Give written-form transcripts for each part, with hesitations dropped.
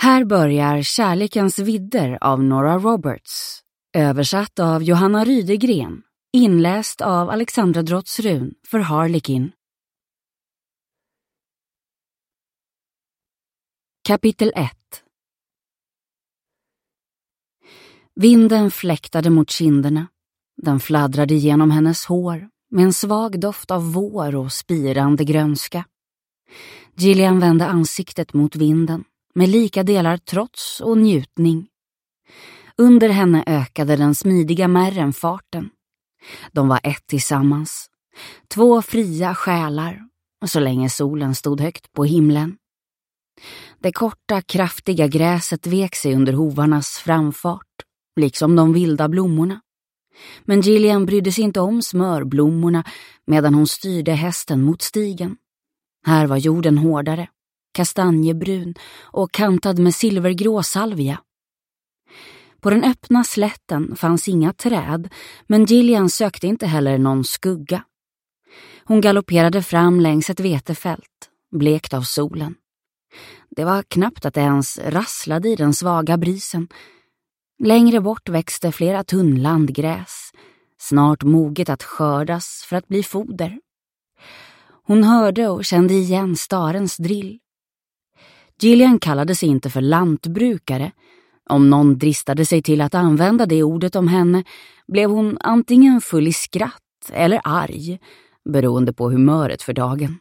Här börjar Kärlekens vidder av Nora Roberts, översatt av Johanna Rydegren, inläst av Alexandra Drottsrun för Harlekin. Kapitel 1. Vinden fläktade mot kinderna. Den fladdrade genom hennes hår med en svag doft av vår och spirande grönska. Gillian vände ansiktet mot vinden med lika delar trots och njutning. Under henne ökade den smidiga märren farten. De var ett tillsammans. 2 fria själar, så länge solen stod högt på himlen. Det korta, kraftiga gräset vek sig under hovarnas framfart, liksom de vilda blommorna. Men Gillian brydde sig inte om smörblommorna medan hon styrde hästen mot stigen. Här var jorden hårdare, kastanjebrun och kantad med silvergrå salvia. På den öppna slätten fanns inga träd, men Gillian sökte inte heller någon skugga. Hon galopperade fram längs ett vetefält, blekt av solen. Det var knappt att det ens rasslade i den svaga brisen. Längre bort växte flera tunn landgräs, snart moget att skördas för att bli foder. Hon hörde och kände igen starens drill. Gillian kallade sig inte för lantbrukare. Om någon dristade sig till att använda det ordet om henne blev hon antingen full i skratt eller arg, beroende på humöret för dagen.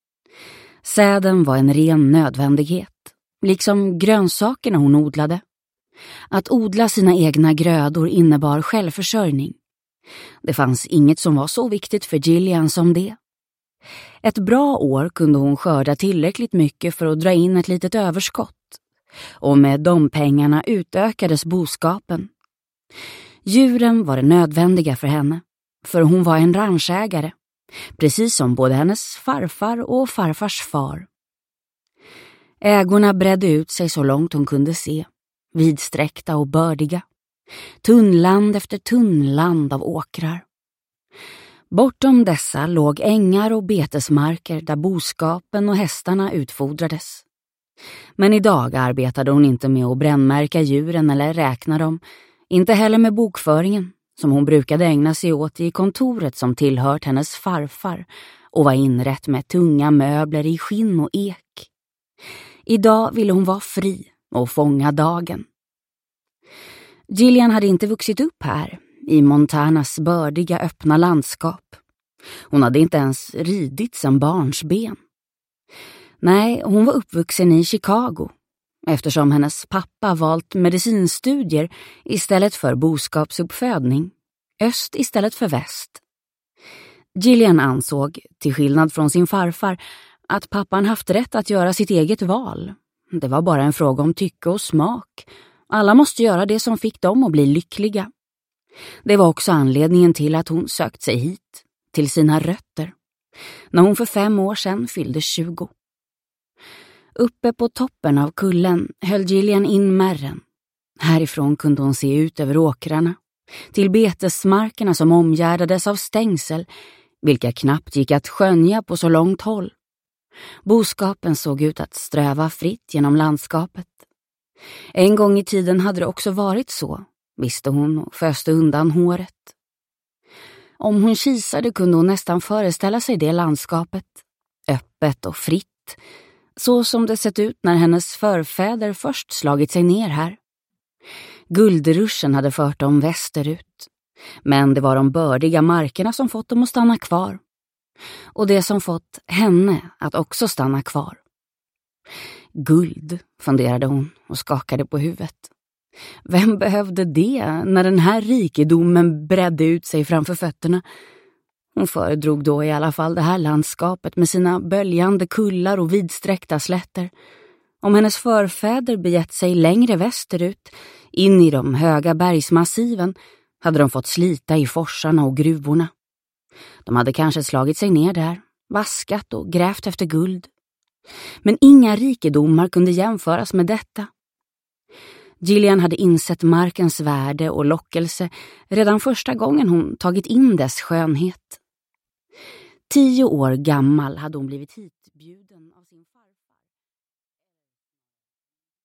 Säden var en ren nödvändighet, liksom grönsakerna hon odlade. Att odla sina egna grödor innebar självförsörjning. Det fanns inget som var så viktigt för Gillian som det. Ett bra år kunde hon skörda tillräckligt mycket för att dra in ett litet överskott. Och med de pengarna utökades boskapen. Djuren var det nödvändiga för henne, för hon var en ranchägare, precis som både hennes farfar och farfars far. Ägorna bredde ut sig så långt hon kunde se, vidsträckta och bördiga. Tunnland efter tunnland av åkrar. Bortom dessa låg ängar och betesmarker där boskapen och hästarna utfodrades. Men idag arbetade hon inte med att brännmärka djuren eller räkna dem, inte heller med bokföringen som hon brukade ägna sig åt i kontoret som tillhört hennes farfar och var inrätt med tunga möbler i skinn och ek. Idag ville hon vara fri och fånga dagen. Gillian hade inte vuxit upp här, i Montanas bördiga öppna landskap. Hon hade inte ens ridit sedan barns ben. Nej, hon var uppvuxen i Chicago, eftersom hennes pappa valt medicinstudier istället för boskapsuppfödning, öst istället för väst. Gillian ansåg, till skillnad från sin farfar, att pappan haft rätt att göra sitt eget val. Det var bara en fråga om tycke och smak. Alla måste göra det som fick dem att bli lyckliga. Det var också anledningen till att hon sökt sig hit, till sina rötter, när hon för 5 år sedan fyllde 20. Uppe på toppen av kullen höll Gillian in märren. Härifrån kunde hon se ut över åkrarna, till betesmarkerna som omgärdades av stängsel, vilka knappt gick att skönja på så långt håll. Boskapen såg ut att ströva fritt genom landskapet. En gång i tiden hade det också varit så, visste hon och föste undan håret. Om hon kisade kunde hon nästan föreställa sig det landskapet, öppet och fritt, så som det sett ut när hennes förfäder först slagit sig ner här. Guldruschen hade fört dem västerut, men det var de bördiga markerna som fått dem att stanna kvar. Och det som fått henne att också stanna kvar. Guld, funderade hon och skakade på huvudet. Vem behövde det när den här rikedomen bredde ut sig framför fötterna? Hon föredrog då i alla fall det här landskapet med sina böljande kullar och vidsträckta slätter. Om hennes förfäder begett sig längre västerut, in i de höga bergsmassiven, hade de fått slita i forsarna och gruvorna. De hade kanske slagit sig ner där, vaskat och grävt efter guld. Men inga rikedomar kunde jämföras med detta. Gillian hade insett markens värde och lockelse redan första gången hon tagit in dess skönhet. 10 år gammal hade hon blivit hit.